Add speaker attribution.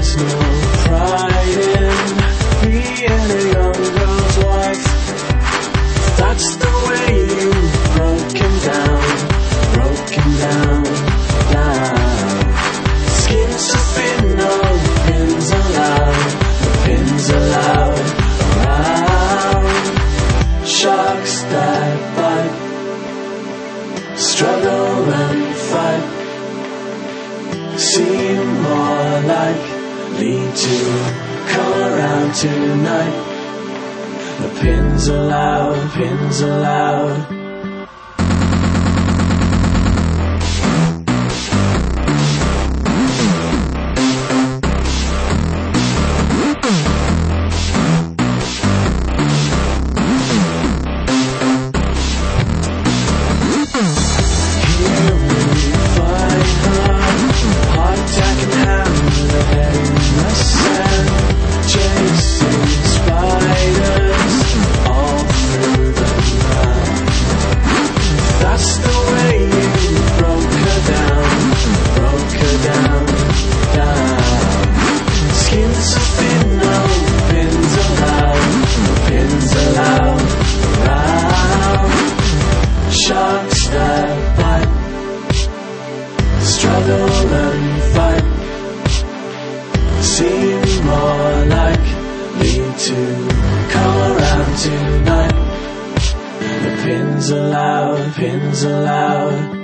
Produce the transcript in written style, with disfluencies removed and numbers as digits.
Speaker 1: There's no pride in being a young girl's wife. That's the way you've broken down, down. Skin so thin, no pins allowed, the pins allowed around. Sharks that bite, struggle and fight, seem more likely to come around tonight. The pins allowed, pins allowed. Sharks that bite, struggle and fight, seem more likely to come around tonight. The pins allowed, pins allowed.